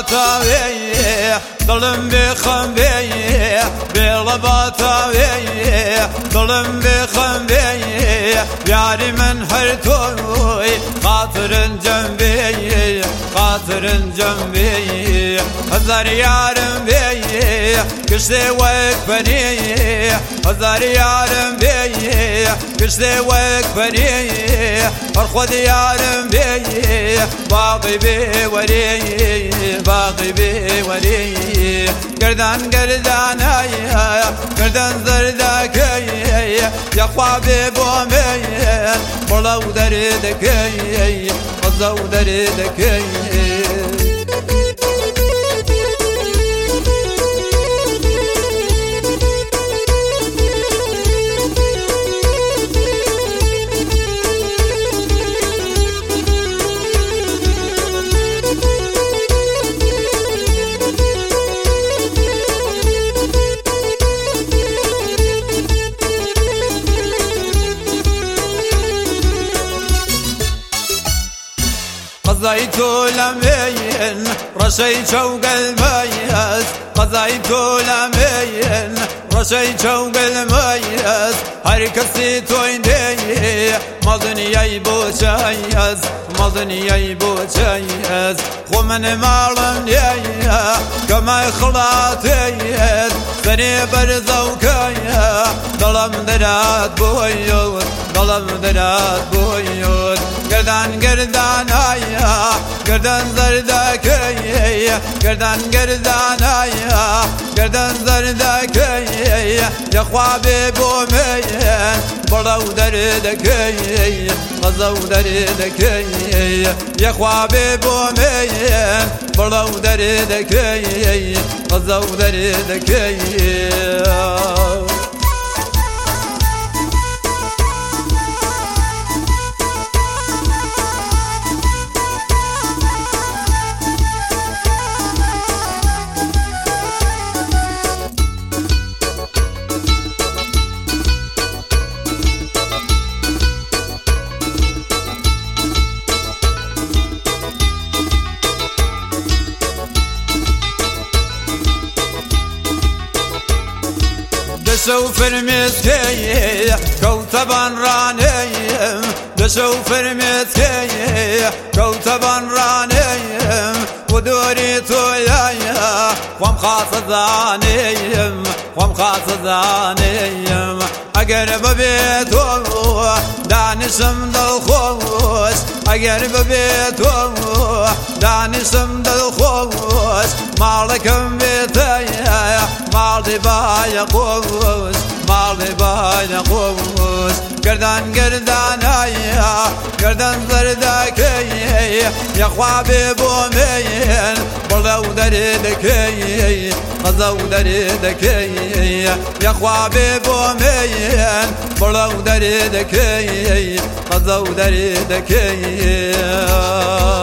باتاوي ظلم بخنبي بلا باتاوي ظلم بخنبي ياري من هرتوي خاطر جنبي خاطر جنبي هزار يارم بي كشتي وكبني هزار يارم بي كشتي وكبني ارخد يارم بي باقي بي وري باقي بي وري قردان قردان قردان زردك يا خوابي بومي بلو دردك قزو دردك قضيت لمين رشيت شوق الميز قضيت لمين رشيت شوق الميز هركسي تويني مضني يبو شايز مضني يبو شايز ومن معلم يا كما خلاتي سني برزوكايا ظلم درات بويود ظلم درات بويود قردان قردان آيا قردان زردك قردان قردان آيا قردان زردك يا خوابي بومي بلو دردك غزو دردك يا خوابي بومي بلو دردك غزو دردك دشو فرمتكي كوتبان رانيم دشو فرمتكي كوتبان رانيم ودوري تويايا وام خاص ذانيم وام خاص ذانيم اقرب بيتو دانشم دالخوش اقرب بيتو دانشم دالخوش مالكم بيتايا مالدي بايا قوش مالدي بايا قوش قردان قردان آيا قردان زردك يا خوابي بومين بلو دردك غزو دردك يا خوابي بومين بلو دردك غزو دردك